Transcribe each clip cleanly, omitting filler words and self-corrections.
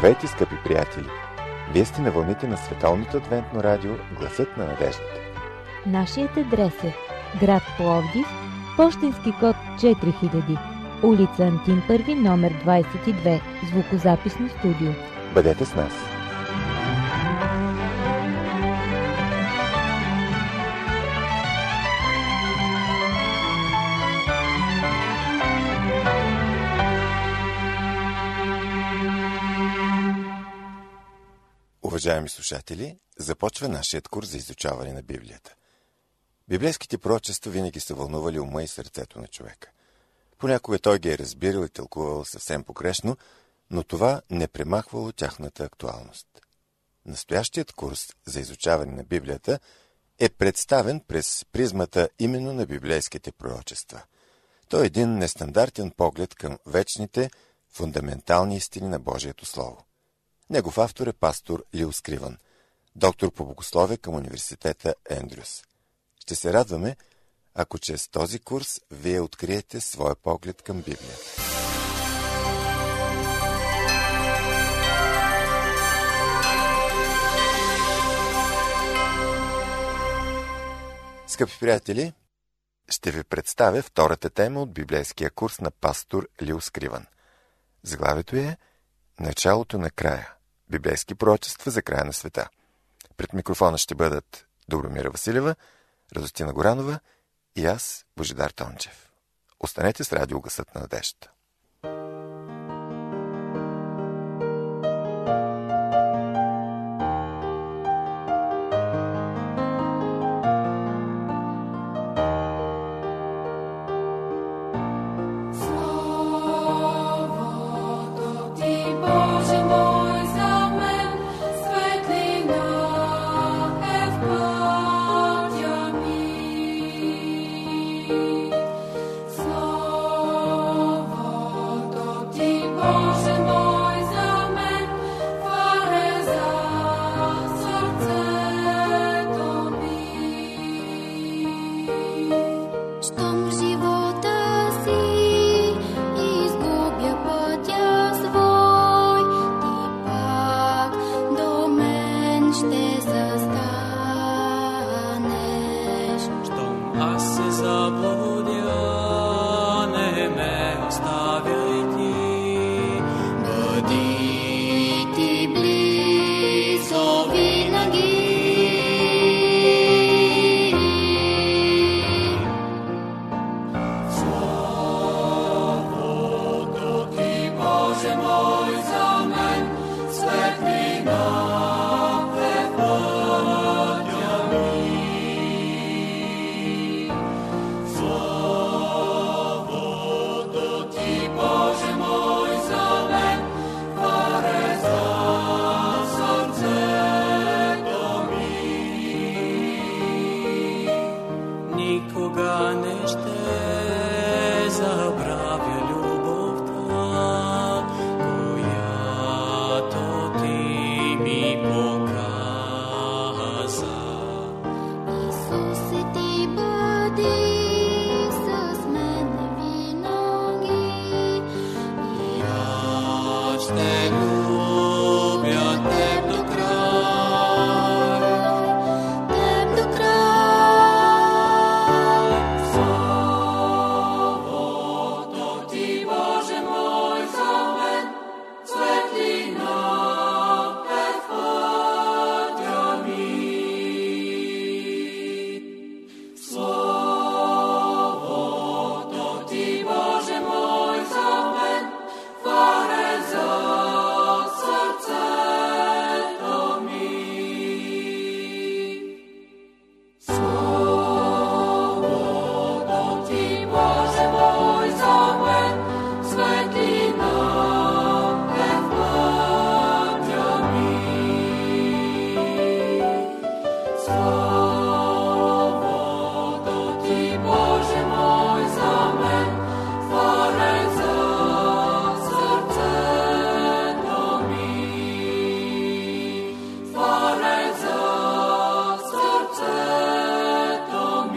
Здравейте, скъпи приятели! Вие сте на вълните на Световното адвентно радио Гласът на надеждата. Нашият адрес е град Пловдив, пощенски код 4000, улица Антим Първи, номер 22, звукозаписно студио. Бъдете с нас! Уважаеми слушатели, започва нашият курс за изучаване на Библията. Библейските пророчества винаги са вълнували ума и сърцето на човека. Понякога той ги е разбирал и тълкувал съвсем погрешно, но това не премахвало тяхната актуалност. Настоящият курс за изучаване на Библията е представен през призмата именно на библейските пророчества. Той е един нестандартен поглед към вечните, фундаментални истини на Божието Слово. Негов автор е пастор Лил Скривън, доктор по богословие към университета Ендрюс. Ще се радваме, ако чрез този курс вие откриете своя поглед към Библията. Скъпи приятели, ще ви представя втората тема от библейския курс на пастор Лил Скривън. Заглавието е "Началото на края. Библейски пророчества за края на света". Пред микрофона ще бъдат Добромира Василева, Радостина Горанова и аз, Божидар Тончев. Останете с радио Гласът на надеждата.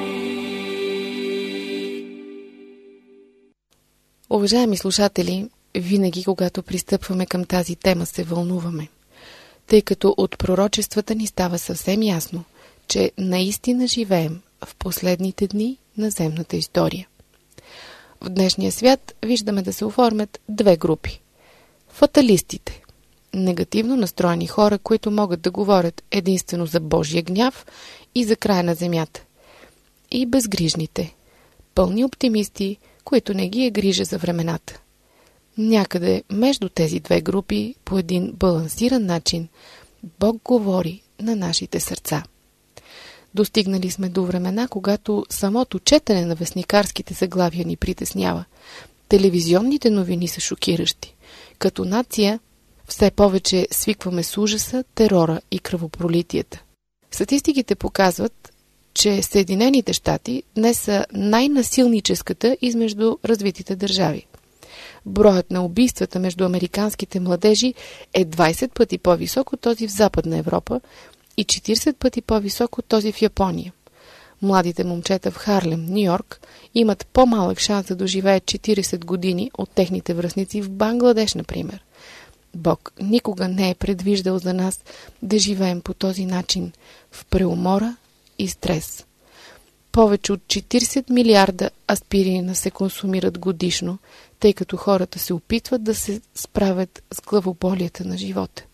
Уважаеми слушатели, винаги, когато пристъпваме към тази тема, се вълнуваме, тъй като от пророчествата ни става съвсем ясно, че наистина живеем в последните дни на земната история. В днешния свят виждаме да се оформят две групи. Фаталистите – негативно настроени хора, които могат да говорят единствено за Божия гняв и за края на земята. И безгрижните – пълни оптимисти, които не ги е грижа за времената. Някъде между тези две групи, по един балансиран начин, Бог говори на нашите сърца. Достигнали сме до времена, когато самото четене на вестникарските заглавия ни притеснява. Телевизионните новини са шокиращи. Като нация все повече свикваме с ужаса, терора и кръвопролитията. Статистиките показват, че Съединените щати днес са най-насилническата измежду развитите държави. Броят на убийствата между американските младежи е 20 пъти по-висок от този в Западна Европа и 40 пъти по-висок от този в Япония. Младите момчета в Харлем, Ню-Йорк, имат по-малък шанс да доживеят 40 години от техните връстници в Бангладеш, например. Бог никога не е предвиждал за нас да живеем по този начин, в преумора и стрес. Повече от 40 милиарда аспирина се консумират годишно, тъй като хората се опитват да се справят с главоболията на живота.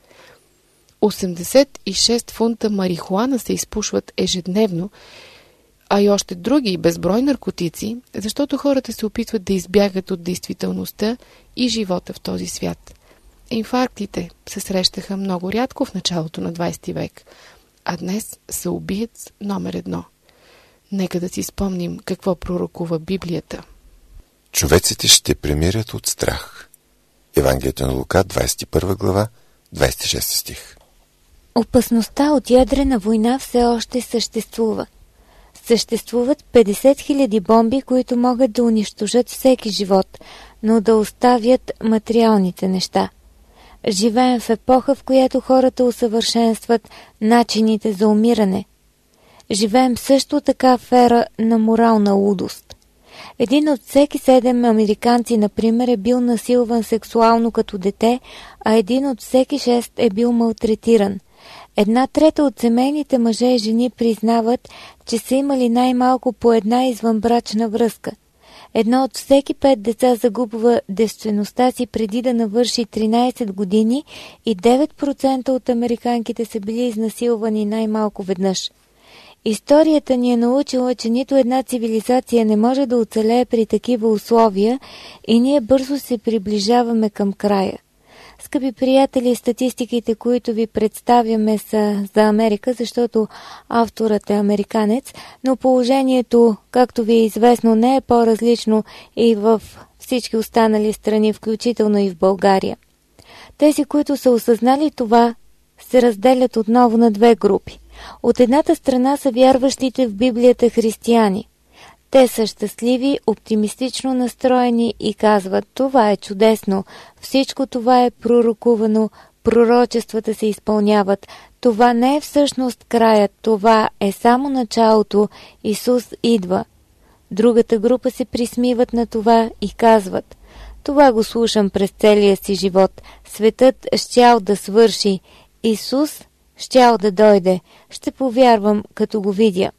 86 фунта марихуана се изпушват ежедневно, а и още други безброй наркотици, защото хората се опитват да избягат от действителността и живота в този свят. Инфарктите се срещаха много рядко в началото на 20 век, а днес са убиец номер 1. Нека да си спомним какво пророкува Библията. Човеците ще премират от страх. Евангелието на Лука, 21 глава, 26 стих. Опасността от ядрена война все още съществува. Съществуват 50 000 бомби, които могат да унищожат всеки живот, но да оставят материалните неща. Живеем в епоха, в която хората усъвършенстват начините за умиране. Живеем също така в ера на морална лудост. Един от всеки 7 американци, например, е бил насилван сексуално като дете, а един от всеки 6 е бил малтретиран. 1/3 от семейните мъже и жени признават, че са имали най-малко по една извънбрачна връзка. 1 от всеки 5 деца загубва девствеността си преди да навърши 13 години и 9% от американките са били изнасилвани най-малко веднъж. Историята ни е научила, че нито една цивилизация не може да оцелее при такива условия и ние бързо се приближаваме към края. Скъпи приятели, статистиките, които ви представяме, са за Америка, защото авторът е американец, но положението, както ви е известно, не е по-различно и в всички останали страни, включително и в България. Тези, които са осъзнали това, се разделят отново на две групи. От едната страна са вярващите в Библията християни. Те са щастливи, оптимистично настроени и казват: това е чудесно, всичко това е пророкувано, пророчествата се изпълняват, това не е всъщност краят, това е само началото, Исус идва. Другата група се присмиват на това и казват: това го слушам през целия си живот, светът щял да свърши, Исус щял да дойде, ще повярвам като го видя.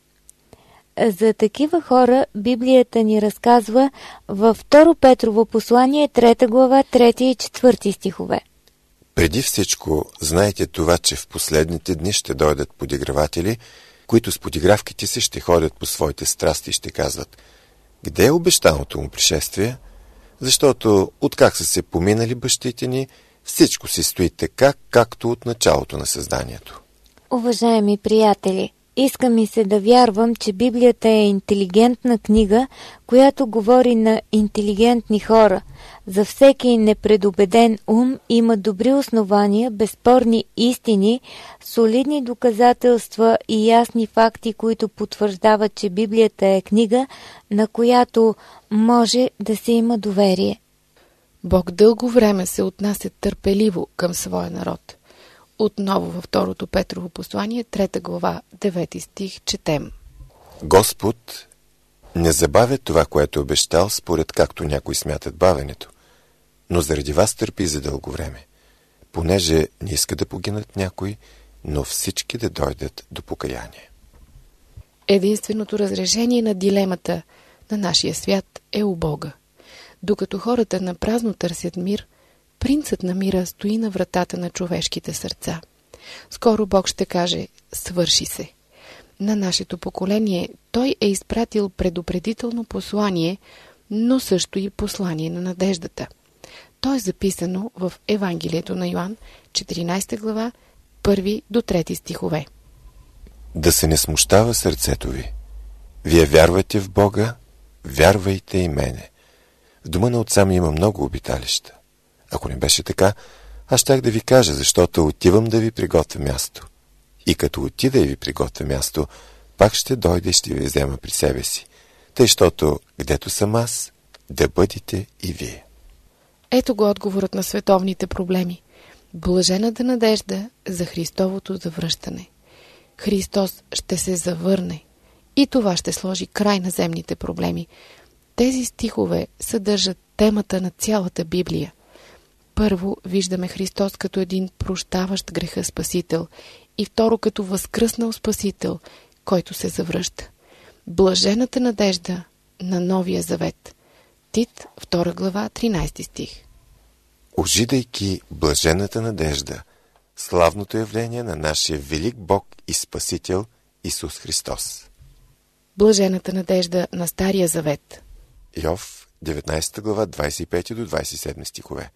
За такива хора Библията ни разказва във 2 Петрово послание, 3 глава, 3 и 4 стихове. Преди всичко, знайте това, че в последните дни ще дойдат подиграватели, които с подигравките си ще ходят по своите страсти и ще казват: къде е обещаното му пришествие? Защото откак са се поминали бащите ни, всичко си стои така, както от началото на създанието. Уважаеми приятели, иска ми се да вярвам, че Библията е интелигентна книга, която говори на интелигентни хора. За всеки непредубеден ум има добри основания, безспорни истини, солидни доказателства и ясни факти, които потвърждават, че Библията е книга, на която може да се има доверие. Бог дълго време се отнася търпеливо към своя народ. Отново във 2 Петрово послание, 3 глава, 9 стих, четем: Господ не забавя това, което е обещал, според както някои смятат бавенето. но заради вас търпи за дълго време, понеже не иска да погинат някои, но всички да дойдат до покаяние. Единственото разрешение на дилемата на нашия свят е у Бога. Докато хората напразно търсят мир, принцът на мира стои на вратата на човешките сърца. Скоро Бог ще каже: свърши се. На нашето поколение Той е изпратил предупредително послание, но също и послание на надеждата. То е записано в Евангелието на Йоан, 14 глава, 1 до 3 стихове. Да се не смущава сърцето ви. Вие вярвате в Бога, вярвайте и мене. В дома на отца ми има много обиталища. Ако не беше така, аз щях да ви кажа, защото отивам да ви приготвя място. И като отида и ви приготвя място, пак ще дойде и ще ви взема при себе си. Тъй, щото гдето съм аз, да бъдете и вие. Ето го отговорът на световните проблеми. Блажената надежда за Христовото завръщане. Христос ще се завърне и това ще сложи край на земните проблеми. Тези стихове съдържат темата на цялата Библия. Първо виждаме Христос като един прощаващ греха Спасител и второ като възкръснал Спасител, който се завръща. Блажената надежда на Новия Завет. Тит, 2 глава, 13 стих. Ожидайки блажената надежда, славното явление на нашия велик Бог и Спасител Исус Христос. Блажената надежда на Стария Завет. Йов, 19 глава, 25 до 27 стихове.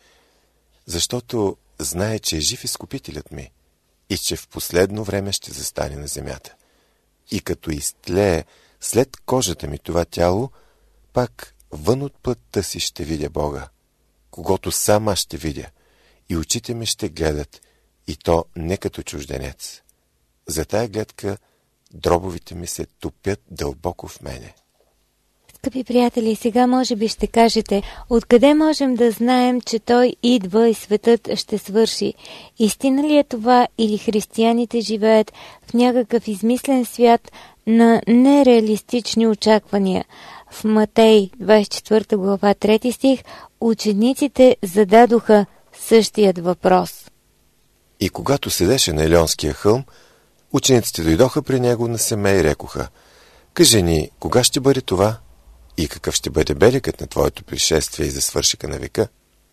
Защото знае, че е жив Изкупителят ми и че в последно време ще застане на земята. И като изтлее след кожата ми това тяло, пак вън от плътта си ще видя Бога, когото сам аз ще видя, и очите ми ще гледат, и то не като чужденец. За тая гледка дробовите ми се топят дълбоко в мене. Скъпи приятели, сега може би ще кажете, откъде можем да знаем, че Той идва и светът ще свърши? Истина ли е това, или християните живеят в някакъв измислен свят на нереалистични очаквания? В Матей, 24 глава, 3 стих, учениците зададоха същият въпрос. И когато седеше на Елеонския хълм, учениците дойдоха при него на семе и рекоха: кажи ни, кога ще бъде това? И какъв ще бъде белегът на твоето пришествие и за свършика на века?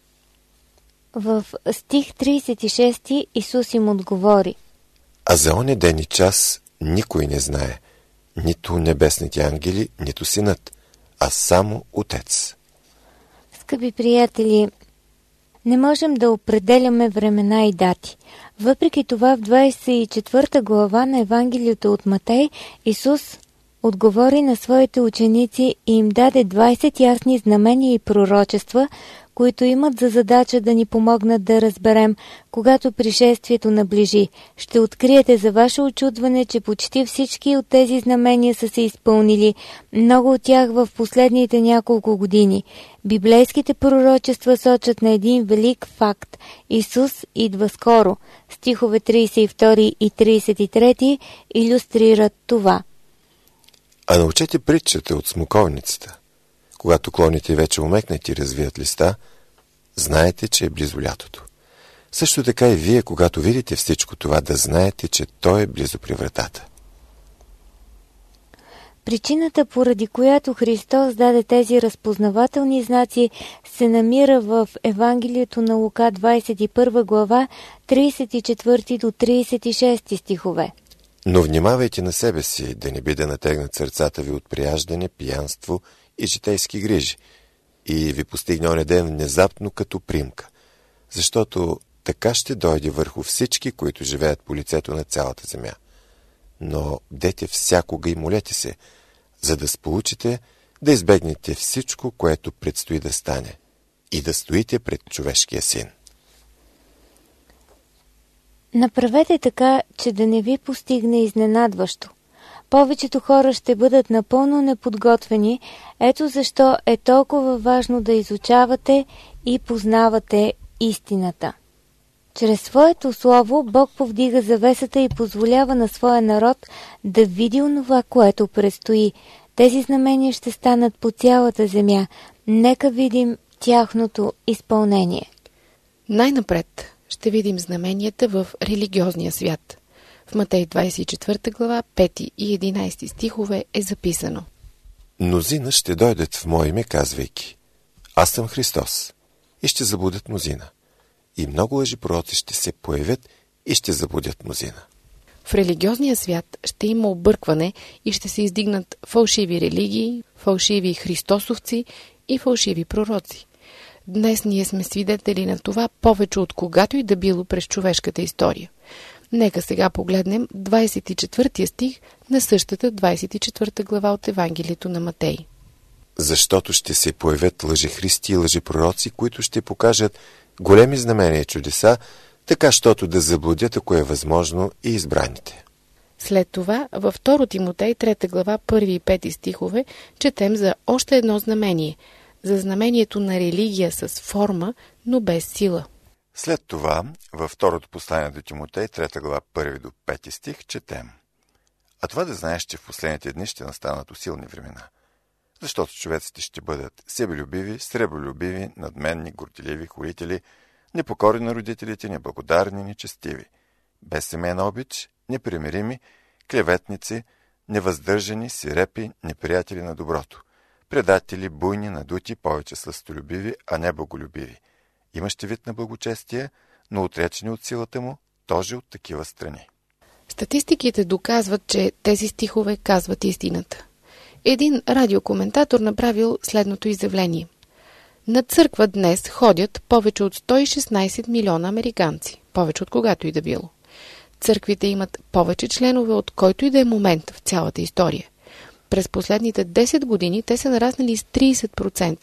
В стих 36 Исус им отговори: а за оня ден и час никой не знае, нито небесните ангели, нито синът, а само Отец. Скъпи приятели, не можем да определяме времена и дати. Въпреки това в 24 глава на Евангелието от Матей Исус отговори на своите ученици и им даде 20 ясни знамения и пророчества, които имат за задача да ни помогнат да разберем, когато пришествието наближи. Ще откриете за ваше очудване, че почти всички от тези знамения са се изпълнили, много от тях в последните няколко години. Библейските пророчества сочат на един велик факт – Исус идва скоро. Стихове 32 и 33 илюстрират това. А научете притчата от смоковницата. Когато клоните вече умекнат и развият листа, знаете, че е близо лятото. Също така и вие, когато видите всичко това, да знаете, че то е близо при вратата. Причината, поради която Христос даде тези разпознавателни знаци, се намира в Евангелието на Лука, 21 глава, 34 до 36 стихове. Но внимавайте на себе си, да не би да натегнат сърцата ви от прияждане, пиянство и житейски грижи, и ви постигне оня ден внезапно като примка, защото така ще дойде върху всички, които живеят по лицето на цялата земя. Но бдете всякога и молете се, за да сполучите да избегнете всичко, което предстои да стане, и да стоите пред човешкия син. Направете така, че да не ви постигне изненадващо. Повечето хора ще бъдат напълно неподготвени, ето защо е толкова важно да изучавате и познавате истината. Чрез своето слово Бог повдига завесата и позволява на своя народ да види онова, което предстои. Тези знамения ще станат по цялата земя. Нека видим тяхното изпълнение. Най-напред ще видим знаменията в религиозния свят. В Матей 24 глава, 5 и 11 стихове е записано: Мнозина ще дойдат в мое име, казвайки: Аз съм Христос, и ще заблудят мнозина. И много лъжепророци ще се появят и ще заблудят мнозина. В религиозния свят ще има объркване и ще се издигнат фалшиви религии, фалшиви христосовци и фалшиви пророци. Днес ние сме свидетели на това повече от когато и да било през човешката история. Нека сега погледнем 24 стих на същата 24 глава от Евангелието на Матей. Защото ще се появят лъжехристи и лъжепророци, които ще покажат големи знамения и чудеса, така щото да заблудят, ако е възможно, и избраните. След това във 2 Тимотей 3 глава 1 и 5 стихове четем за още едно знамение, за знамението на религия с форма, но без сила. След това, във второто послание до Тимотей, 3 глава 1 до 5 стих, четем: А това да знаеш, че в последните дни ще настанат усилни времена, защото човеците ще бъдат себелюбиви, сребролюбиви, надменни, горделиви, хорители, непокорни на родителите, неблагодарни, нечестиви, без семейна обич, непримирими, клеветници, невъздържани, сирепи, неприятели на доброто, предатели, буйни, надути, повече сластолюбиви, а не боголюбиви, имащи вид на благочестие, но отречени от силата му, тоже от такива страни. Статистиките доказват, че тези стихове казват истината. Един радиокоментатор направил следното изявление: на църква днес ходят повече от 116 милиона американци, повече от когато и да било. Църквите имат повече членове от който и да е момент в цялата история. През последните 10 години те са нараснали с 30%,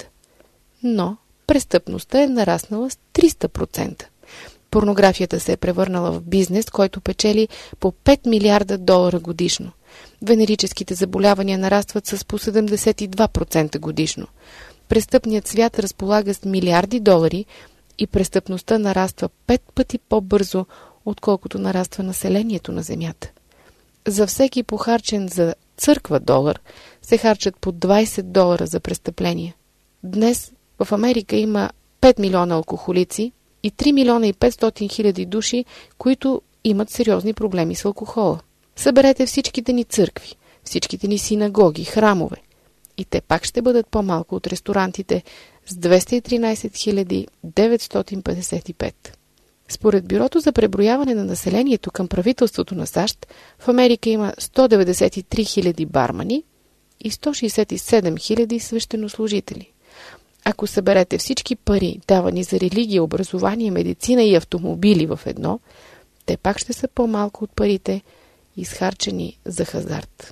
но престъпността е нараснала с 300%. Порнографията се е превърнала в бизнес, който печели по 5 милиарда долара годишно. Венерическите заболявания нарастват с по 72% годишно. Престъпният свят разполага с милиарди долари и престъпността нараства 5 пъти по-бързо, отколкото нараства населението на Земята. За всеки похарчен за църква долар се харчат по 20 долара за престъпления. Днес в Америка има 5 милиона алкохолици и 3 милиона и 500 хиляди души, които имат сериозни проблеми с алкохола. Съберете всичките ни църкви, всичките ни синагоги, храмове и те пак ще бъдат по-малко от ресторантите с 213 955. Според Бюрото за преброяване на населението към правителството на САЩ, в Америка има 193 000 бармани и 167 000 свещенослужители. Ако съберете всички пари, давани за религия, образование, медицина и автомобили в едно, те пак ще са по-малко от парите, изхарчени за хазарт.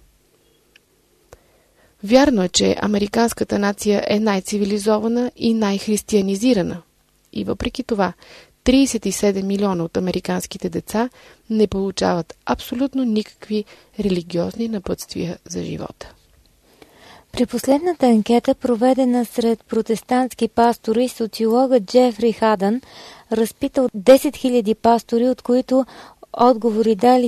Вярно е, че американската нация е най-цивилизована и най-християнизирана. И въпреки това, 37 милиона от американските деца не получават абсолютно никакви религиозни напътствия за живота. При последната анкета, проведена сред протестантски пастори, социологът Джефри Хадън разпитал 10 000 пастори, от които отговори дали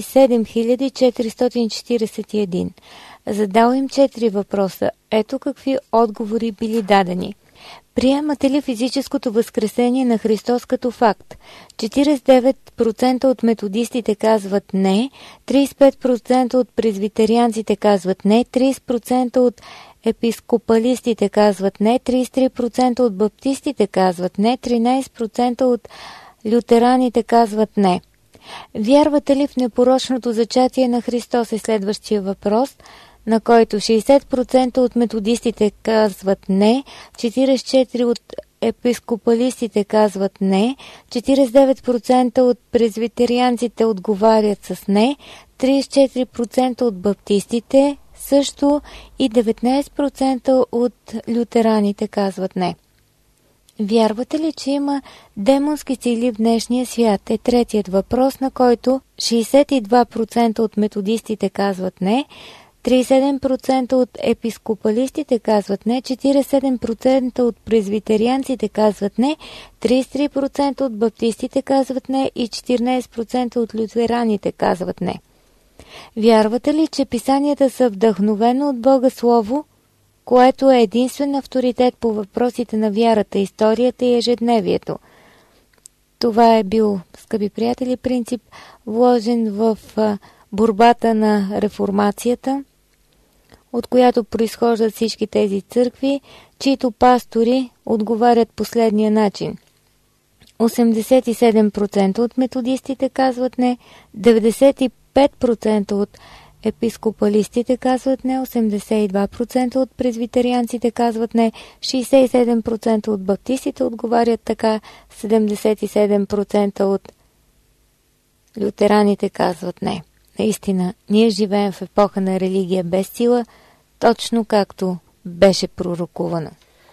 7441. Задал им 4 въпроса. Ето какви отговори били дадени. Приемате ли физическото възкресение на Христос като факт? 49% от методистите казват не, 35% от презвитерианците казват не, 30% от епископалистите казват не, 33% от баптистите казват не, 13% от лютераните казват не. Вярвате ли в непорочното зачатие на Христос е следващия въпрос, на който 60% от методистите казват не, 44% от епископалистите казват не, 49% от презвитерианците отговарят с не, 34% от баптистите също и 19% от лютераните казват не. Вярвате ли, че има демонски сили в днешния свят? Е третият въпрос, на който 62% от методистите казват не, 37% от епископалистите казват не, 47% от презвитерианците казват не, 33% от баптистите казват не и 14% от лютераните казват не. Вярвате ли, че писанията са вдъхновено от Бога Слово? което е единствен авторитет по въпросите на вярата, историята и ежедневието. Това е бил, скъпи приятели, принцип, вложен в борбата на реформацията, от която произхождат всички тези църкви, чието пастори отговарят последния начин. 87% от методистите казват не, 95% от епископалистите казват не, 82% от презвитерианците казват не, 67% от баптистите отговарят така, 77% от лютераните казват не. Наистина, ние живеем в епоха на религия без сила, точно както беше пророкувано.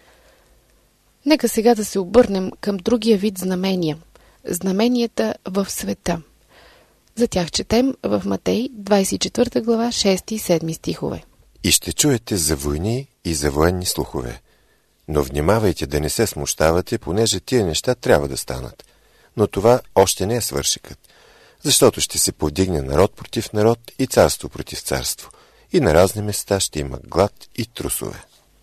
Нека сега да се обърнем към другия вид знамения. Знаменията в света. За тях четем в Матей 24 глава 6 и 7 стихове. И ще чуете за войни и за военни слухове. Но внимавайте да не се смущавате, понеже тия неща трябва да станат. Но това още не е свършикът. Защото ще се повдигне народ против народ и царство против царство. И на разни места ще има глад и трусове.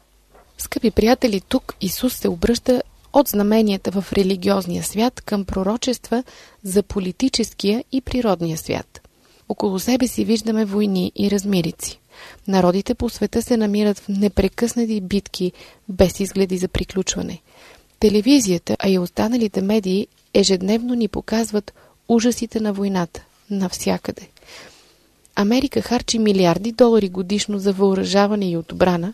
Скъпи приятели, тук Исус се обръща от знаменията в религиозния свят към пророчества за политическия и природния свят. Около себе си виждаме войни и размирици. Народите по света се намират в непрекъснати битки, без изгледи за приключване. Телевизията, а и останалите медии ежедневно ни показват ужасите на войната навсякъде. Америка харчи милиарди долари годишно за въоръжаване и отбрана,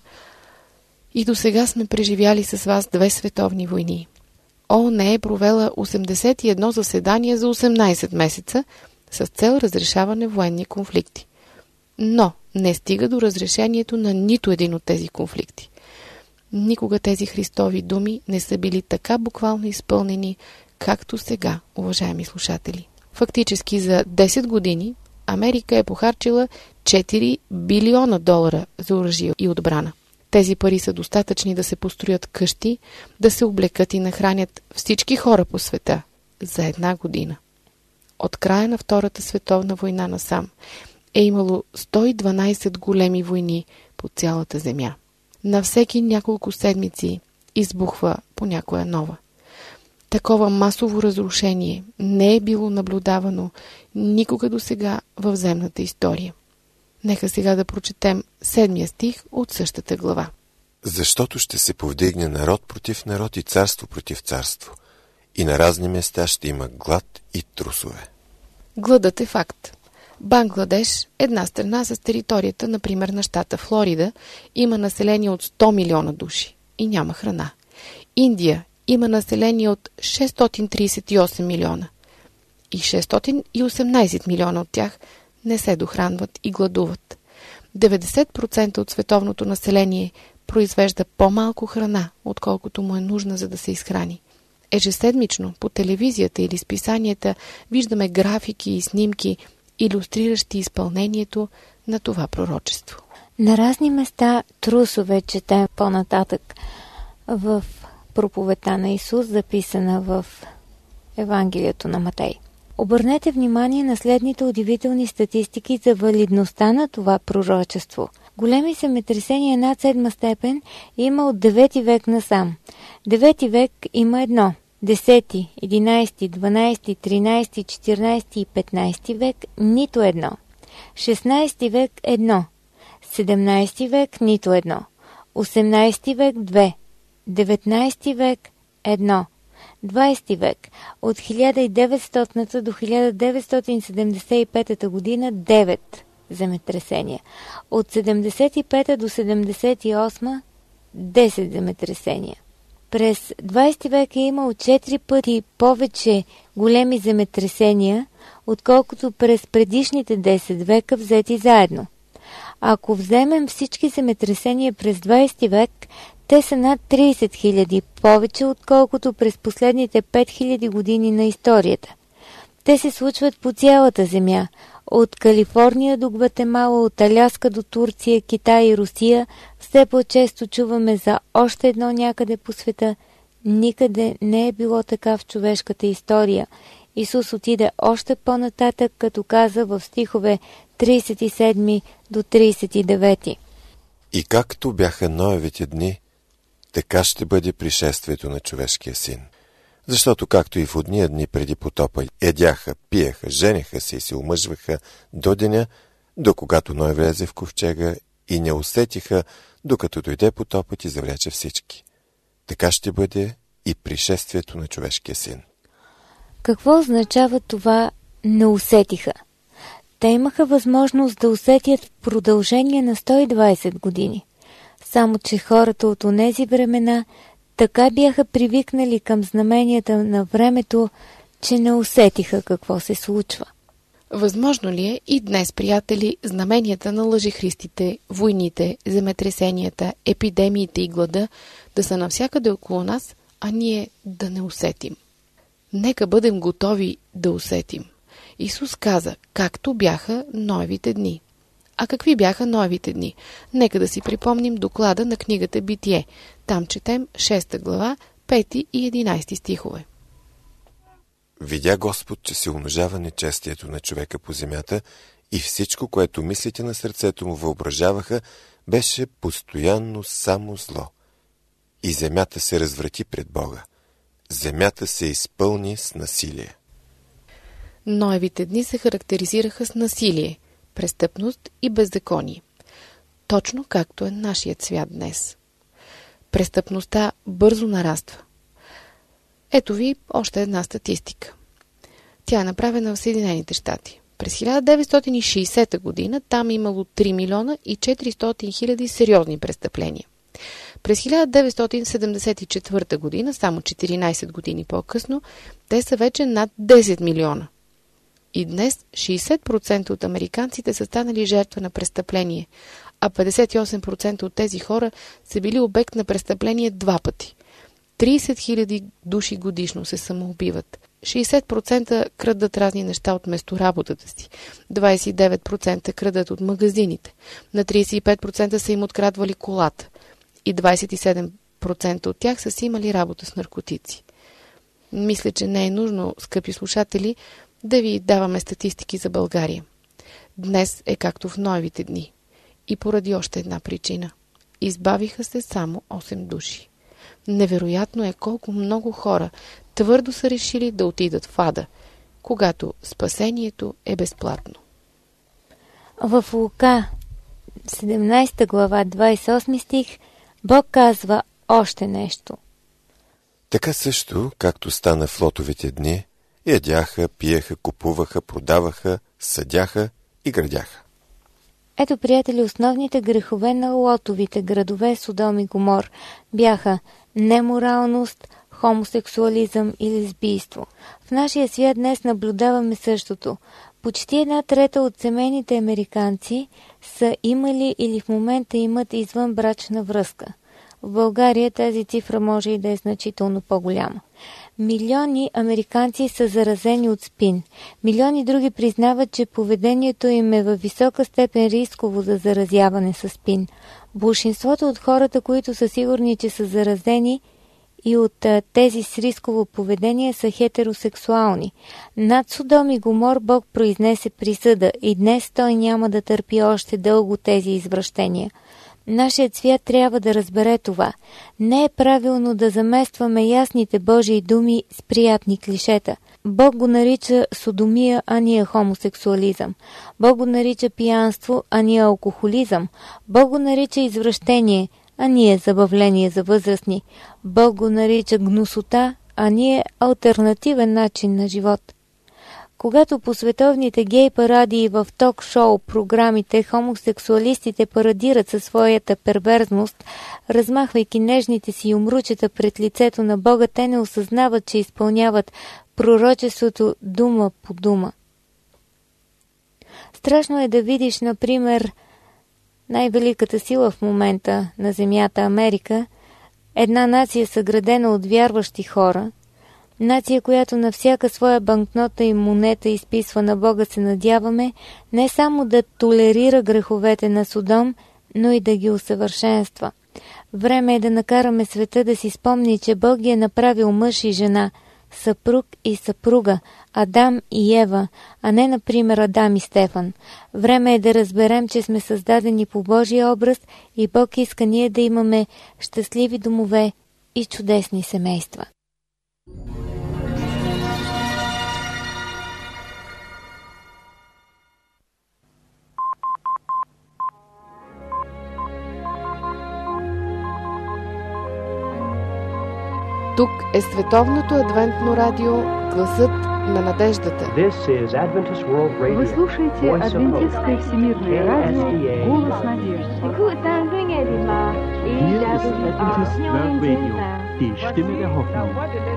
и до сега сме преживяли с вас 2 световни войни. ООН е провела 81 заседания за 18 месеца с цел разрешаване военни конфликти. Но не стига до разрешението на нито един от тези конфликти. Никога тези Христови думи не са били така буквално изпълнени, както сега, уважаеми слушатели. Фактически за 10 години Америка е похарчила 4 билиона долара за оръжие и отбрана. Тези пари са достатъчни да се построят къщи, да се облекат и нахранят всички хора по света за 1 година. От края на Втората световна война насам е имало 112 големи войни по цялата земя. На всеки няколко седмици избухва по някоя нова. Такова масово разрушение не е било наблюдавано никога досега в земната история. Нека сега да прочетем 7 стих от същата глава. Защото ще се повдигне народ против народ и царство против царство. И на разни места ще има глад и трусове. Гладът е факт. Бангладеш, една страна с територията, например на щата Флорида, има население от 100 милиона души и няма храна. Индия има население от 638 милиона и 618 милиона от тях не се дохранват и гладуват. 90% от световното население произвежда по-малко храна, отколкото му е нужна, за да се изхрани. Ежеседмично по телевизията или списанията виждаме графики и снимки, илюстриращи изпълнението на това пророчество. На разни места трусове четем по-нататък в проповедта на Исус, записана в Евангелието на Матей. Обърнете внимание на следните удивителни статистики за валидността на това пророчество. Големи земетресения над 7 степен има от 9 век насам. 9 век има 1. 10, 11, 12, 13, 14 и 15 век нито 1. 16 век 1. 17 век нито 1. 18 век 2. 19 век 1. 20 век от 1900 до 1975 година 9 земетресения. От 75 до 78 10 земетресения. През 20 век е имало 4 пъти повече големи земетресения, отколкото през предишните 10 века взети заедно. Ако вземем всички земетресения през 20 век, те са над 30 000 повече, отколкото през последните 5000 години на историята. Те се случват по цялата земя, от Калифорния до Гватемала, от Аляска до Турция, Китай и Русия. Все по-често чуваме за още едно някъде по света. Никъде не е било така в човешката история. Исус отиде още по-нататък, като каза в стихове 37 до 39. И както бяха Ноевите дни, така ще бъде пришествието на човешкия син. Защото както и в ония дни преди потопа ядяха, пиеха, женеха се и се омъжваха до деня, до когато Ной влезе в ковчега и не усетиха, докато дойде потопът и завлече всички. Така ще бъде и пришествието на човешкия син. Какво означава това «не усетиха»? Те имаха възможност да усетят в продължение на 120 години. Само че хората от онези времена така бяха привикнали към знаменията на времето, че не усетиха какво се случва. Възможно ли е и днес, приятели, знаменията на лъжехристите, войните, земетресенията, епидемиите и глада да са навсякъде около нас, а ние да не усетим? Нека бъдем готови да усетим. Исус каза, както бяха Ноевите дни. А какви бяха Ноевите дни? Нека да си припомним доклада на книгата Битие. Там четем 6 глава, 5 и 11 стихове. Видя Господ, че се умножава нечестието на човека по земята и всичко, което мислите на сърцето му въображаваха, беше постоянно само зло. И земята се разврати пред Бога. Земята се изпълни с насилие. Ноевите дни се характеризираха с насилие, престъпност и беззаконие. Точно както е нашият свят днес. Престъпността бързо нараства. Ето ви още една статистика. Тя е направена в Съединените щати. През 1960 година там имало 3 милиона и 400 хиляди сериозни престъпления. През 1974 година, само 14 години по-късно, те са вече над 10 милиона. И днес 60% от американците са станали жертва на престъпление, а 58% от тези хора са били обект на престъпление 2 пъти. 30 хиляди души годишно се самоубиват. 60% крадат разни неща от местоработата си. 29% крадат от магазините. На 35% са им открадвали колата. И 27% от тях са си имали работа с наркотици. Мисля, че не е нужно, скъпи слушатели, да ви даваме статистики за България. Днес е както в Ноевите дни. И поради още една причина. Избавиха се само 8 души. Невероятно е колко много хора твърдо са решили да отидат в ада, когато спасението е безплатно. В Лука 17 глава 28 стих Бог казва още нещо. Така също, както стана в Лотовите дни, ядяха, пиеха, купуваха, продаваха, съдяха и градяха. Ето, приятели, основните грехове на Лотовите градове Содом и Гомор бяха неморалност, хомосексуализъм и лесбийство. В нашия свят днес наблюдаваме същото. Почти 1/3 от семейните американци са имали или в момента имат извънбрачна връзка. В България тази цифра може и да е значително по-голяма. Милиони американци са заразени от СПИН. Милиони други признават, че поведението им е във висока степен рисково за заразяване с СПИН. Большинството от хората, които са сигурни, че са заразени и от тези с рисково поведение, са хетеросексуални. Над Содом и Гомор Бог произнесе присъда и днес той няма да търпи още дълго тези извращения. Нашият свят трябва да разбере това. Не е правилно да заместваме ясните Божии думи с приятни клишета. Бог го нарича содомия, а ние хомосексуализъм. Бог го нарича пиянство, а ние алкохолизъм. Бог го нарича извращение, а ние забавление за възрастни. Бог го нарича гнусота, а ние алтернативен начин на живот. Когато по световните гей паради и в ток-шоу програмите хомосексуалистите парадират със своята перверзност, размахвайки нежните си юмручета пред лицето на Бога, те не осъзнават, че изпълняват пророчеството дума по дума. Страшно е да видиш, например, най-великата сила в момента на земята Америка, една нация съградена от вярващи хора, нация, която на всяка своя банкнота и монета изписва на Бога, се надяваме не само да толерира греховете на Содом, но и да ги усъвършенства. Време е да накараме света да си спомни, че Бог ги е направил мъж и жена, съпруг и съпруга, Адам и Ева, а не, например, Адам и Стефан. Време е да разберем, че сме създадени по Божия образ и Бог иска ние да имаме щастливи домове и чудесни семейства. Тук е Световното адвентно радио, гласът на надеждата. Вы слушаете Адвентистское всемирное радио, голос надежды. Die Stimme der Hoffnung.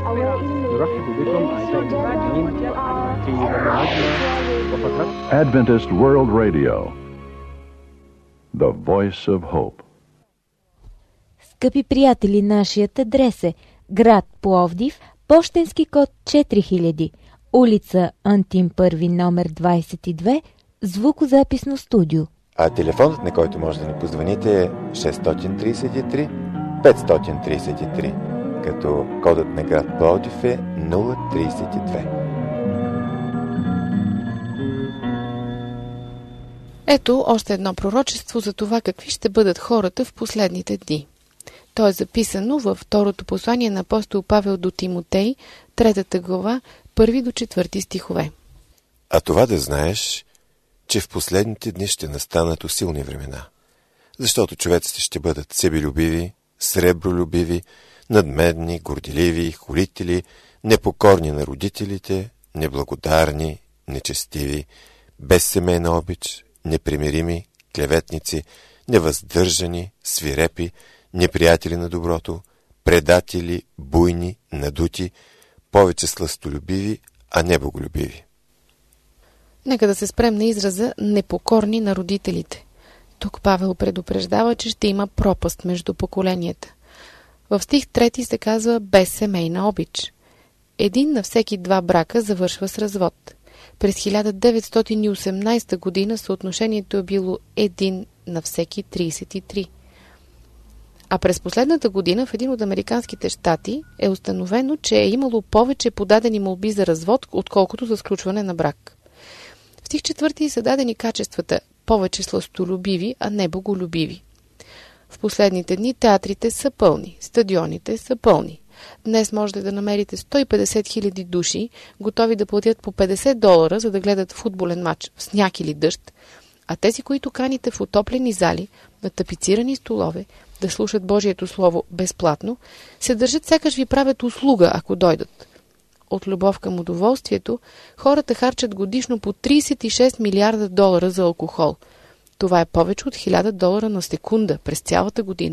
Adventist World Radio, the voice of hope. Скъпи приятели, нашият адрес е град Пловдив, пощенски код 4000, улица Антим Първи, номер 22, звукозаписно студио. А телефонът, на който може да ни позвоните, е 633-533, като кодът на град Пловдив е 032. Ето още едно пророчество за това какви ще бъдат хората в последните дни. То е записано във второто послание на апостол Павел до Тимотей, 3 глава, 1 до 4 стихове. А това да знаеш, че в последните дни ще настанат усилни времена, защото човеците ще бъдат себелюбиви, сребролюбиви, надмедни, горделиви, хулители, непокорни на родителите, неблагодарни, нечестиви, без семейна обич, непримирими, клеветници, невъздържани, свирепи, неприятели на доброто, предатели, буйни, надути, повече сластолюбиви, а не боголюбиви. Нека да се спрем на израза непокорни на родителите. Тук Павел предупреждава, че ще има пропаст между поколенията. В стих 3 се казва без семейна обич. Един на всеки 2 брака завършва с развод. През 1918 година съотношението е било 1 на всеки 33. А през последната година в един от американските щати е установено, че е имало повече подадени молби за развод, отколкото за сключване на брак. В стих 4 са дадени качествата повече сластолюбиви, а не боголюбиви. В последните дни театрите са пълни, стадионите са пълни. Днес можете да намерите 150 000 души, готови да платят по $50, за да гледат футболен матч в сняг или дъжд, а тези, които каните в отоплени зали, на тапицирани столове, да слушат Божието Слово безплатно, се държат сякаш ви правят услуга, ако дойдат. От любов към удоволствието, хората харчат годишно по $36 милиарда за алкохол. Това е повече от $1000 на секунда през цялата година,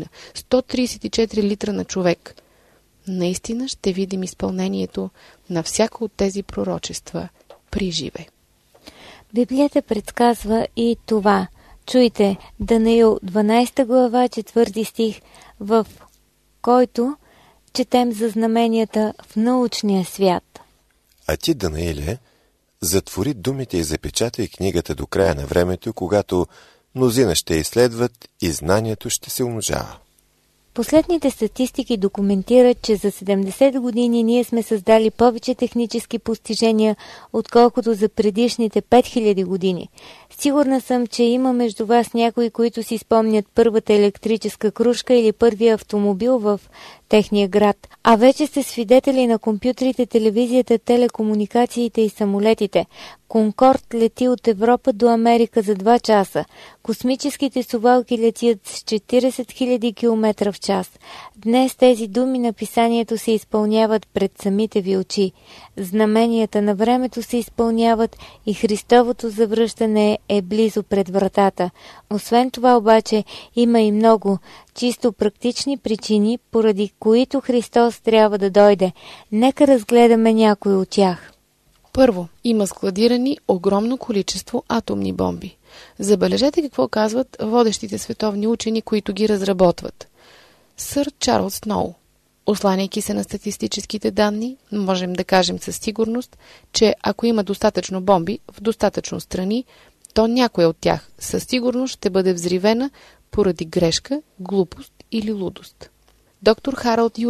134 литра на човек. Наистина ще видим изпълнението на всяко от тези пророчества при живе. Библията предсказва и това. Чуйте, Данаил 12 глава 4 стих, в който четем за знаменията в научния свят. А ти, Данаиле, затвори думите и запечатай книгата до края на времето, когато мнозина ще изследват и знанието ще се умножава. Последните статистики документират, че за 70 години ние сме създали повече технически постижения, отколкото за предишните 5000 години. Сигурна съм, че има между вас някои, които си спомнят първата електрическа кружка или първия автомобил в техния град. А вече сте свидетели на компютрите, телевизията, телекомуникациите и самолетите. Конкорд лети от Европа до Америка за 2 часа. Космическите совалки летят с 40 000 км в час. Днес тези думи на писанието се изпълняват пред самите ви очи. Знаменията на времето се изпълняват и Христовото завръщане е близо пред вратата. Освен това обаче има и много чисто практични причини, поради които Христос трябва да дойде. Нека разгледаме някои от тях. Първо, има складирани огромно количество атомни бомби. Забележете какво казват водещите световни учени, които ги разработват. Сър Чарлз Сноу. Осланяйки се на статистическите данни, можем да кажем със сигурност, че ако има достатъчно бомби в достатъчно страни, то някоя от тях със сигурност ще бъде взривена поради грешка, глупост или лудост. Доктор Харалд Юрей,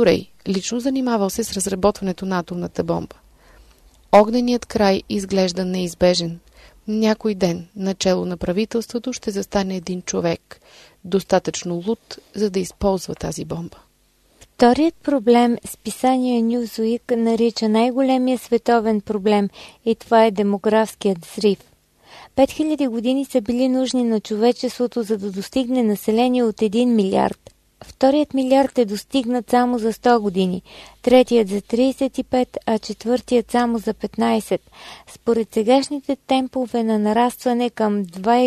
лично занимавал се с разработването на атомната бомба. Огненият край изглежда неизбежен. Някой ден начело на правителството ще застане един човек, достатъчно луд, за да използва тази бомба. Вторият проблем списание Newsweek нарича най-големия световен проблем и това е демографският взрив. 5000 години са били нужни на човечеството, за да достигне население от 1 милиард. Вторият милиард е достигнат само за 100 години, третият за 35, а четвъртият само за 15. Според сегашните темпове на нарастване към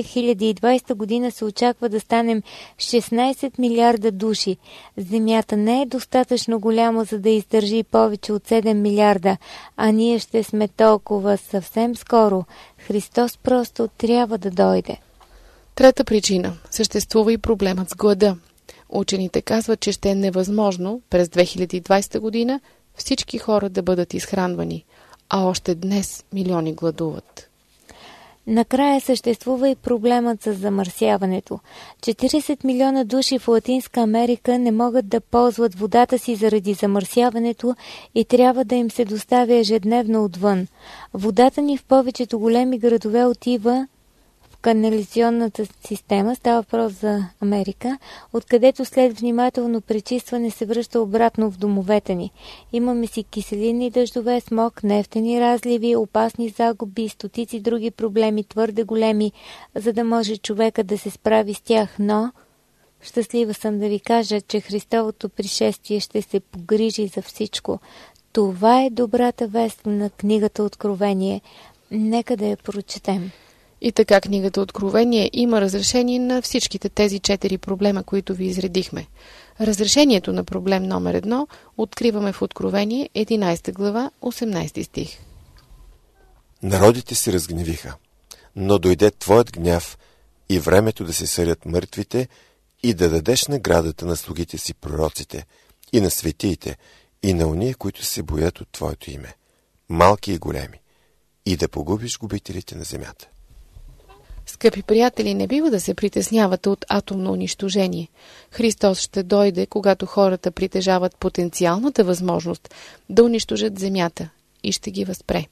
2020 година се очаква да станем 16 милиарда души. Земята не е достатъчно голяма, за да издържи повече от 7 милиарда, а ние ще сме толкова съвсем скоро. Христос просто трябва да дойде. Трета причина. Съществува и проблемът с глада. Учените казват, че ще е невъзможно през 2020 година всички хора да бъдат изхранвани, а още днес милиони гладуват. Накрая съществува и проблемът с замърсяването. 40 милиона души в Латинска Америка не могат да ползват водата си заради замърсяването и трябва да им се доставя ежедневно отвън. Водата ни в повечето големи градове отива в канализационната система, става въпрос за Америка, откъдето след внимателно пречистване се връща обратно в домовете ни. Имаме си киселинни дъждове, смог, нефтени разливи, опасни загуби и стотици други проблеми, твърде големи, за да може човека да се справи с тях, но щастлива съм да ви кажа, че Христовото пришествие ще се погрижи за всичко. Това е добрата вест на книгата Откровение. Нека да я прочетем. И така книгата Откровение има разрешение на всичките тези 4 проблема, които ви изредихме. Разрешението на проблем номер 1 откриваме в Откровение 11 глава, 18 стих. Народите се разгневиха, но дойде твоят гняв и времето да се съдят мъртвите и да дадеш наградата на слугите си пророците и на светиите и на ония, които се боят от твоето име, малки и големи, и да погубиш губителите на земята. Скъпи приятели, не бива да се притеснявате от атомно унищожение. Христос ще дойде, когато хората притежават потенциалната възможност да унищожат земята и ще ги възпре.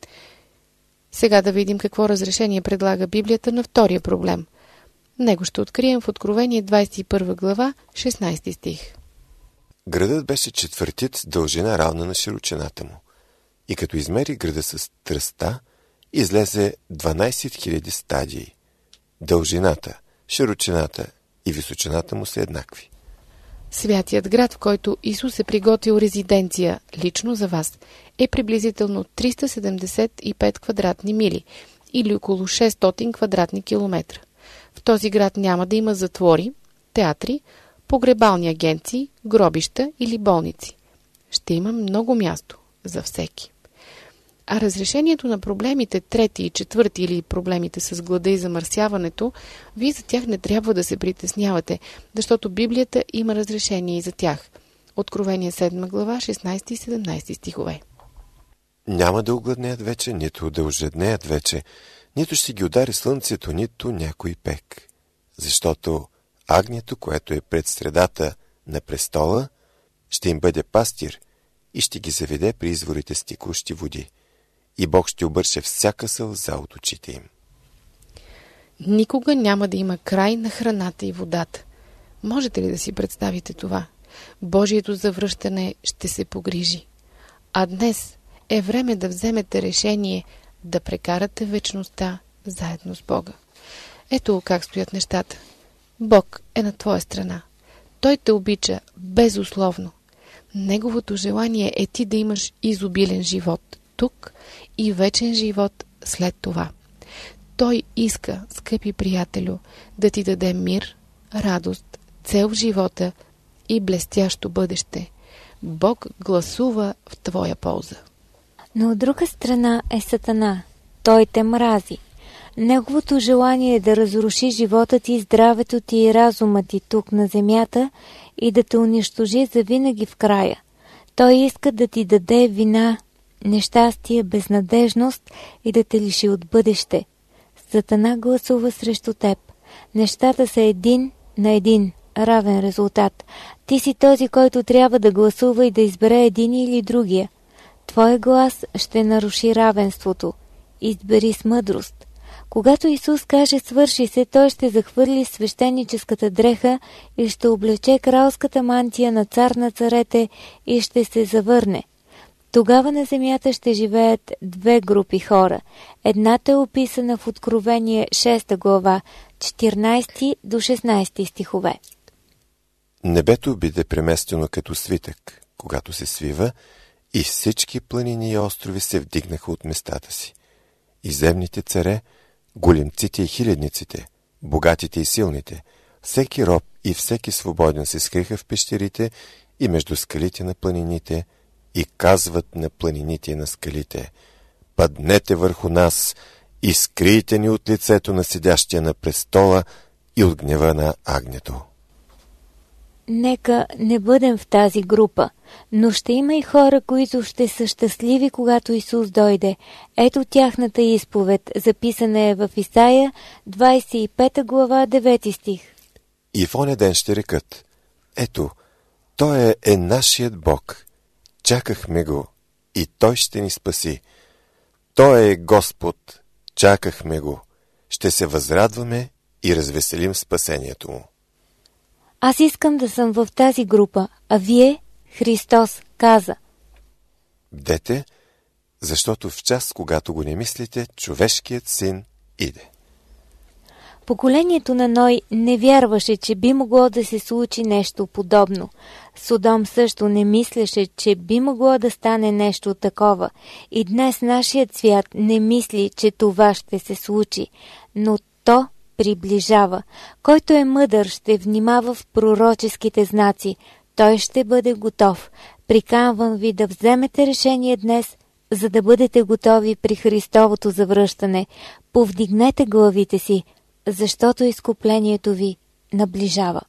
Сега да видим какво разрешение предлага Библията на втория проблем. Него ще открием в Откровение 21 глава, 16 стих. Градът беше четвъртит с дължина равна на широчината му. И като измери града с тръста, излезе 12 000 стадии. Дължината, широчината и височината му са еднакви. Святият град, в който Исус е приготвил резиденция лично за вас, е приблизително 375 квадратни мили или около 600 квадратни километра. В този град няма да има затвори, театри, погребални агенции, гробища или болници. Ще има много място за всеки. А разрешението на проблемите трети и четвърти или проблемите с глада и замърсяването, вие за тях не трябва да се притеснявате, защото Библията има разрешение и за тях. Откровение 7 глава, 16 и 17 стихове. Няма да огладнеят вече, нито да ожеднеят вече, нито ще ги удари слънцето, нито някой пек. Защото агнето, което е пред средата на престола, ще им бъде пастир и ще ги заведе при изворите с текущи води. И Бог ще обърше всяка сълза от очите им. Никога няма да има край на храната и водата. Можете ли да си представите това? Божието завръщане ще се погрижи. А днес е време да вземете решение да прекарате вечността заедно с Бога. Ето как стоят нещата. Бог е на твоя страна. Той те обича безусловно. Неговото желание е ти да имаш изобилен живот тук и вечен живот след това. Той иска, скъпи приятелю, да ти даде мир, радост, цел в живота и блестящо бъдеще. Бог гласува в твоя полза. Но от друга страна е Сатана. Той те мрази. Неговото желание е да разруши живота ти, здравето ти и разума ти тук на земята и да те унищожи завинаги в края. Той иска да ти даде вина, нещастие, безнадежност и да те лиши от бъдеще. Сатана гласува срещу теб. Нещата са един на един. равен резултат. Ти си този, който трябва да гласува и да избере един или другия. Твой глас ще наруши равенството. Избери с мъдрост. Когато Исус каже свърши се, той ще захвърли свещеническата дреха и ще облече кралската мантия на цар на царете и ще се завърне. Тогава на земята ще живеят две групи хора. Едната е описана в Откровение 6 глава, 14 до 16 стихове. Небето биде преместено като свитък, когато се свива, и всички планини и острови се вдигнаха от местата си. И земните царе, големците и хилядниците, богатите и силните, всеки роб и всеки свободен се скриха в пещерите и между скалите на планините и казват на планините и на скалите: паднете върху нас и скрийте ни от лицето на седящия на престола и от гнева на агнето. Нека не бъдем в тази група, но ще има и хора, които ще са щастливи, когато Исус дойде. Ето тяхната изповед, записана е в Исаия, 25 глава, 9 стих. И в оня ден ще рекат: ето, Той е нашият Бог. Чакахме го и Той ще ни спаси. Той е Господ. Чакахме го. Ще се възрадваме и развеселим спасението му. Аз искам да съм в тази група, а вие, Христос каза. Бдете, защото в час, когато го не мислите, човешкият син иде. Поколението на Ной не вярваше, че би могло да се случи нещо подобно. Содом също не мислеше, че би могло да стане нещо такова. И днес нашият свят не мисли, че това ще се случи. Но то приближава. Който е мъдър, ще внимава в пророческите знаци. Той ще бъде готов. Приканвам ви да вземете решение днес, за да бъдете готови при Христовото завръщане. Повдигнете главите си, защото изкуплението ви наближава.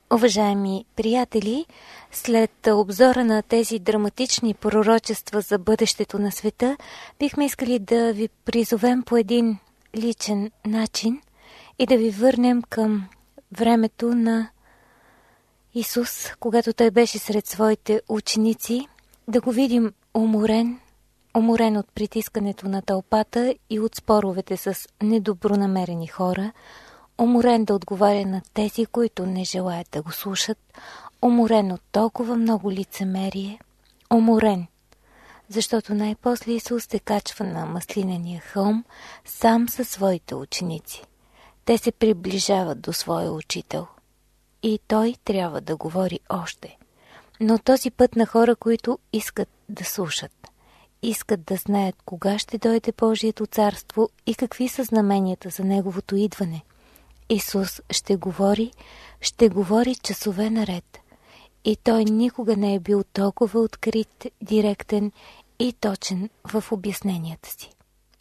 Уважаеми приятели, след обзора на тези драматични пророчества за бъдещето на света, бихме искали да ви призовем по един личен начин и да ви върнем към времето на Исус, когато Той беше сред своите ученици, да го видим уморен от притискането на тълпата и от споровете с недобронамерени хора, уморен да отговаря на тези, които не желаят да го слушат, уморен от толкова много лицемерие, уморен, защото най-после Исус се качва на маслинения хълм сам със своите ученици. Те се приближават до своя учител и той трябва да говори още, но този път на хора, които искат да слушат, искат да знаят кога ще дойде Божието царство и какви са знаменията за Неговото идване. Исус ще говори часове наред. И Той никога не е бил толкова открит, директен и точен в обясненията си.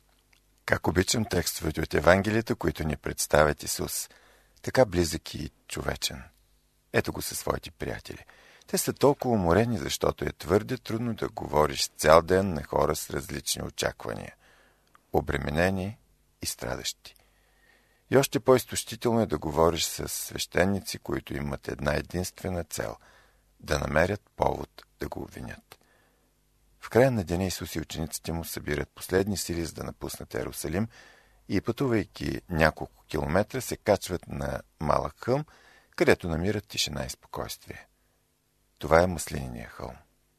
Как обичам текстовете от Евангелията, които ни представят Исус, така близък и човечен. Ето го със своите приятели. Те са толкова уморени, защото е твърде трудно да говориш цял ден на хора с различни очаквания, обременени и страдащи. И още по-изтощително е да говориш с свещеници, които имат една единствена цел – да намерят повод да го обвинят. В края на деня Исус и учениците му събират последни сили, за да напуснат Иерусалим и, пътувайки няколко километра, се качват на малък хълм, където намират тишина и спокойствие. Това е маслинения хълм.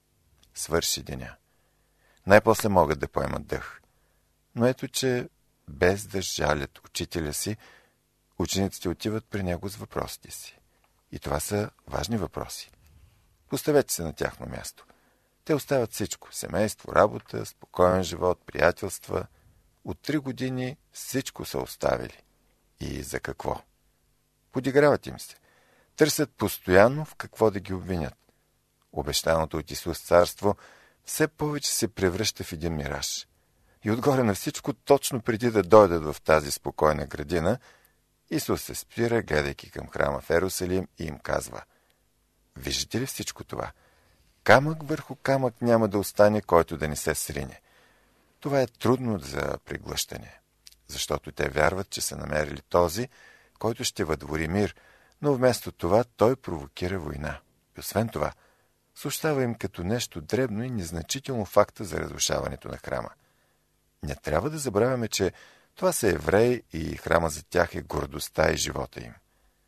Свърши деня. Най-после могат да поемат дъх. Но ето, че без да жалят учителя си, учениците отиват при него с въпросите си. И това са важни въпроси. Поставете се на тяхно място. Те оставят всичко – семейство, работа, спокоен живот, приятелства. От 3 години всичко са оставили. И за какво? Подиграват им се. Търсят постоянно в какво да ги обвинят. Обещаното от Исус царство все повече се превръща в един мираж. И отгоре на всичко, точно преди да дойдат в тази спокойна градина, Исус се спира, гледайки към храма в Иерусалим и им казва: виждате ли всичко това? Камък върху камък няма да остане, който да не се срине. Това е трудно за преглъщане, защото те вярват, че са намерили този, който ще въдвори мир, но вместо това той провокира война. И освен това, съобщава им като нещо дребно и незначително факта за разрушаването на храма. Не трябва да забравяме, че това са евреи и храма за тях е гордостта и живота им.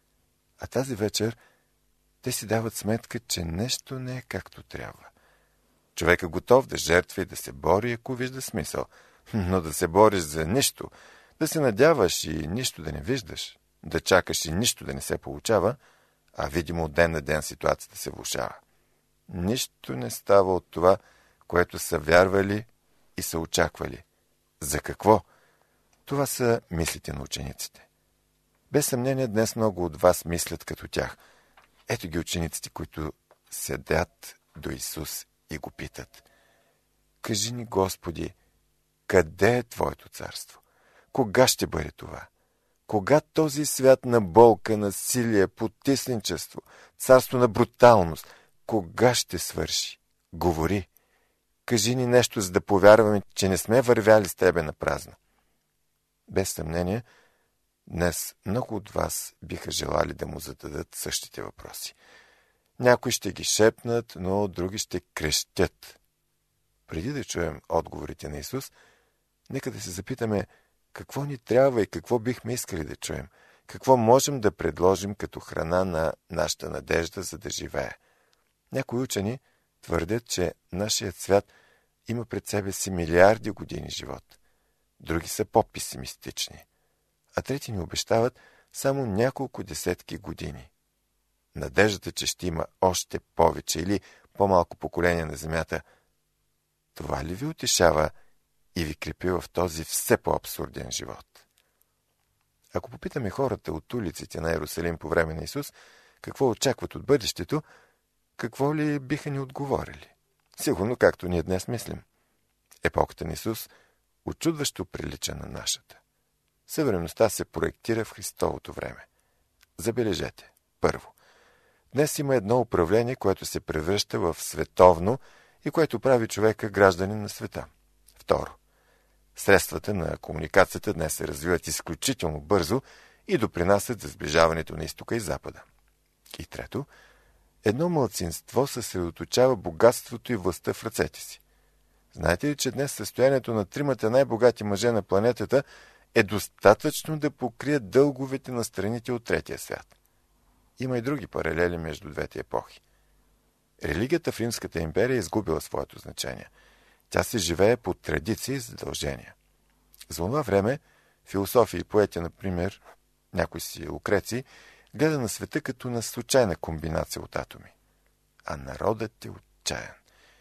А тази вечер те си дават сметка, че нещо не е както трябва. Човек е готов да жертва и да се бори, ако вижда смисъл. Но да се бориш за нищо, да се надяваш и нищо да не виждаш, да чакаш и нищо да не се получава, а видимо от ден на ден ситуацията се влошава. Нищо не става от това, което са вярвали и са очаквали. За какво? Това са мислите на учениците. Без съмнение днес много от вас мислят като тях. Ето ги учениците, които седят до Исус и го питат: кажи ни, Господи, къде е Твоето царство? Кога ще бъде това? Кога този свят на болка, насилие, потисничество, царство на бруталност, кога ще свърши? Говори. Кажи ни нещо, за да повярваме, че не сме вървяли с Тебе на празно. Без съмнение, днес много от вас биха желали да му зададат същите въпроси. Някои ще ги шепнат, но други ще крещят. Преди да чуем отговорите на Исус, нека да се запитаме какво ни трябва и какво бихме искали да чуем, какво можем да предложим като храна на нашата надежда, за да живее. Някои учени твърдят, че нашият свят има пред себе си милиарди години живот. Други са по-песимистични. А трети ни обещават само няколко десетки години. Надеждата, че ще има още повече или по-малко поколение на Земята, това ли ви утешава и ви крепи в този все по-абсурден живот? Ако попитаме хората от улиците на Иерусалим по време на Исус какво очакват от бъдещето, какво ли биха ни отговорили? Сигурно както ние днес мислим. Епохата на Исус учудващо прилича на нашата. Съвременността се проектира в Христовото време. Забележете. Първо, Днес има едно управление, което се превръща в световно и което прави човека гражданин на света. Второ, средствата на комуникацията днес се развиват изключително бързо и допринасят за сближаването на изтока и запада. И трето, едно малцинство съсредоточава богатството и властта в ръцете си. Знаете ли, че днес състоянието на тримата най-богати мъже на планетата е достатъчно да покрият дълговете на страните от третия свят? Има и други паралели между двете епохи. Религията в Римската империя е изгубила своето значение. Тя се живее по традиции и задължения. За това време философи и поети, например, някой си Лукреций, гледа на света като на случайна комбинация от атоми. А народът е отчаян.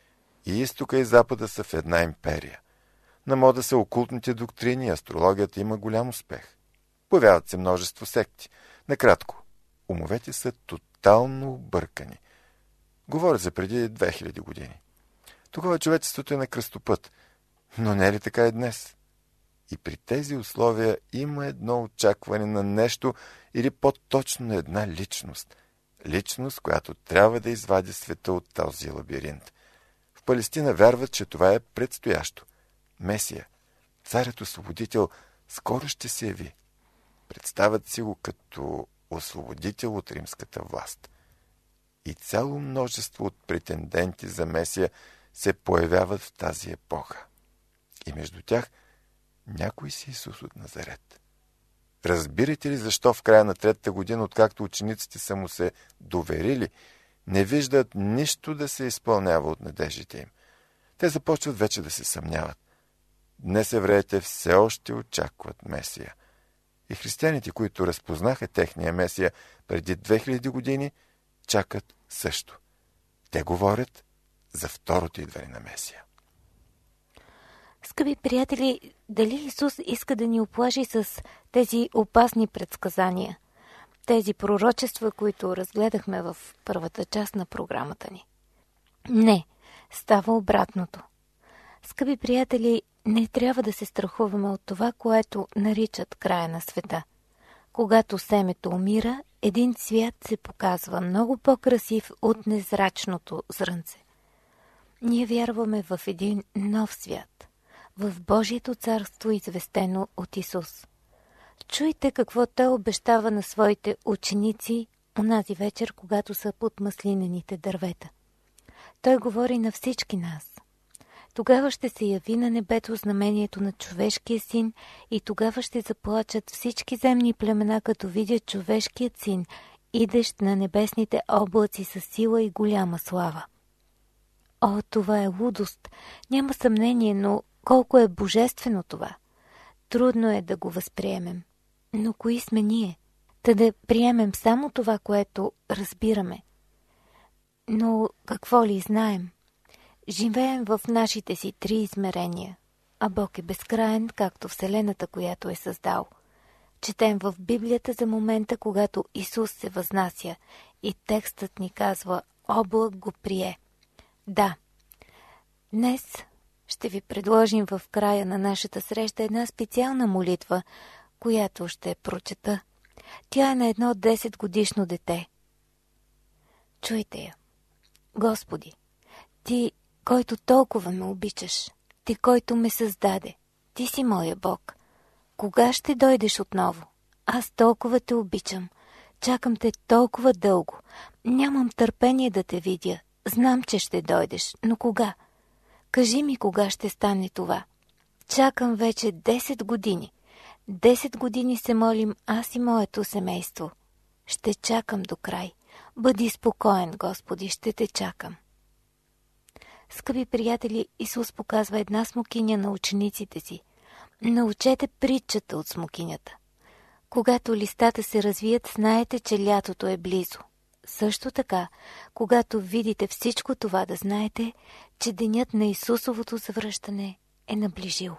И изтока и запада са в една империя. На мода са окултните доктрини и астрологията има голям успех. Появяват се множество секти. Накратко, умовете са тотално объркани. Говоря за преди 2000 години. Тогава човечеството е на кръстопът, но не е ли така и днес? И при тези условия има едно очакване на нещо или по-точно на една личност. Личност, която трябва да извади света от този лабиринт. В Палестина вярват, че това е предстоящо. Месия, царят-освободител, скоро ще се яви. Представят си го като освободител от римската власт. И цяло множество от претенденти за Месия се появяват в тази епоха. И между тях някой си Исус от Назарет. Разбирате ли защо в края на третата година, откакто учениците са му се доверили, не виждат нищо да се изпълнява от надеждите им? Те започват вече да се съмняват. Днес евреите все още очакват Месия. И християните, които разпознаха техния Месия преди 2000 години, чакат също. Те говорят за второто идване на Месия. Скъпи приятели, дали Исус иска да ни оплаши с тези опасни предсказания? Тези пророчества, които разгледахме в първата част на програмата ни? Не, става обратното. Скъпи приятели, не трябва да се страхуваме от това, което наричат края на света. Когато семето умира, един цвят се показва много по-красив от незрачното зрънце. Ние вярваме в един нов свят, в Божието царство, известено от Исус. Чуйте какво Той обещава на своите ученици онази вечер, когато са под маслинените дървета. Той говори на всички нас. Тогава ще се яви на небето знамението на човешкия син и тогава ще заплачат всички земни племена, като видят човешкият син, идещ на небесните облаци със сила и голяма слава. О, това е лудост! Няма съмнение, но колко е божествено това! Трудно е да го възприемем. Но кои сме ние? Та да приемем само това, което разбираме. Но какво ли знаем? Живеем в нашите си три измерения, а Бог е безкраен, както Вселената, която е създал. Четем в Библията за момента, когато Исус се възнася и текстът ни казва «Облак го прие». Да, днес ще ви предложим в края на нашата среща една специална молитва, която ще прочета. Тя е на едно 10-годишно дете. Чуйте я. Господи, Ти, който толкова ме обичаш, Ти, който ме създаде, Ти си моя Бог. Кога ще дойдеш отново? Аз толкова те обичам. Чакам те толкова дълго. Нямам търпение да те видя. Знам, че ще дойдеш, но кога? Кажи ми кога ще стане това. Чакам вече 10 години. 10 години се молим аз и моето семейство. Ще чакам до край. Бъди спокоен, Господи, ще те чакам. Скъпи приятели, Исус показва една смокиня на учениците си. Научете притчата от смокинята. Когато листата се развият, знаете, че лятото е близо. Също така, когато видите всичко това, да знаете, че денят на Исусовото завръщане е наближил.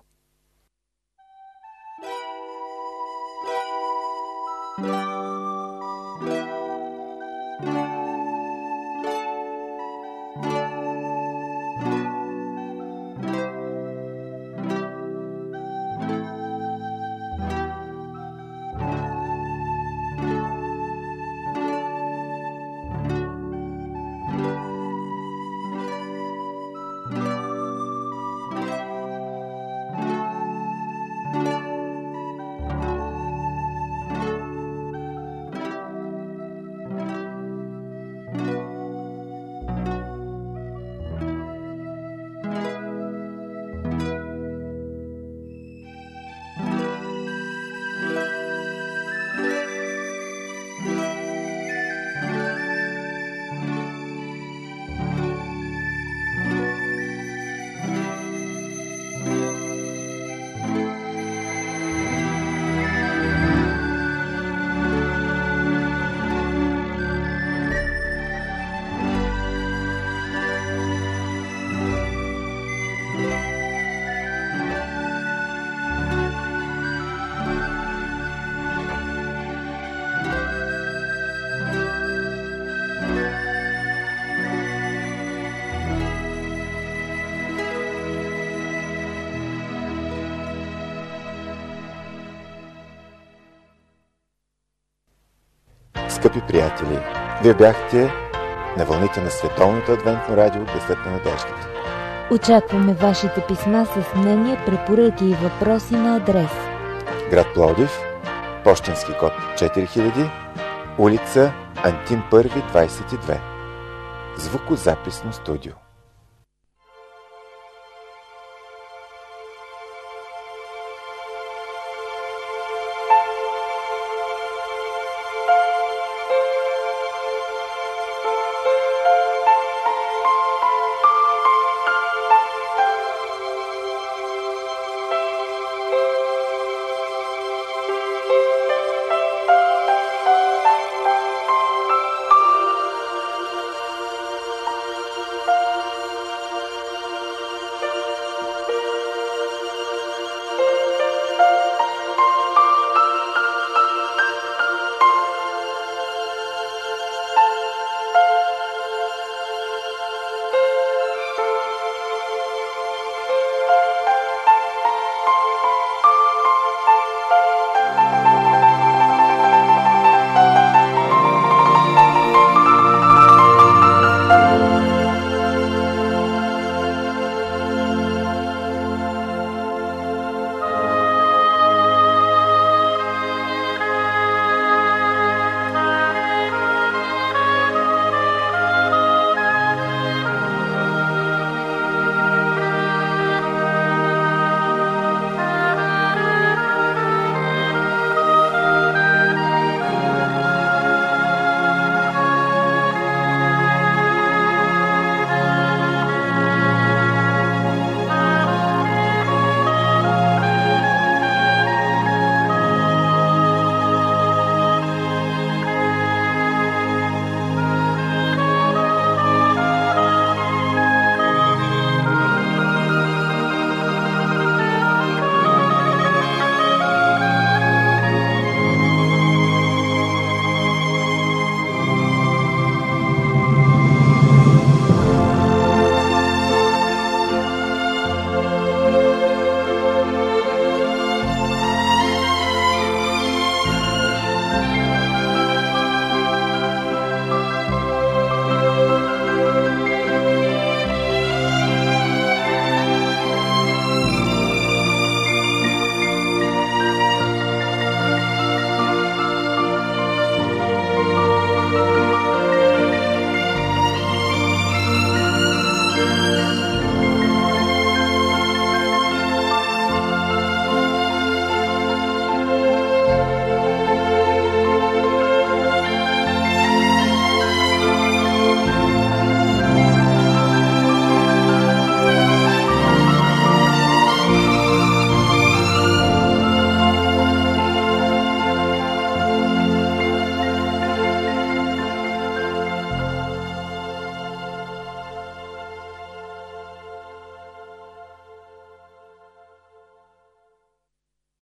Скъпи приятели, вие бяхте на вълните на Световното адвентно радио Гласът на надеждата. Очакваме вашите писма с мнения, препоръки и въпроси на адрес: град Пловдив, пощенски код 4000, улица Антим 1, 22. Звукозаписно студио.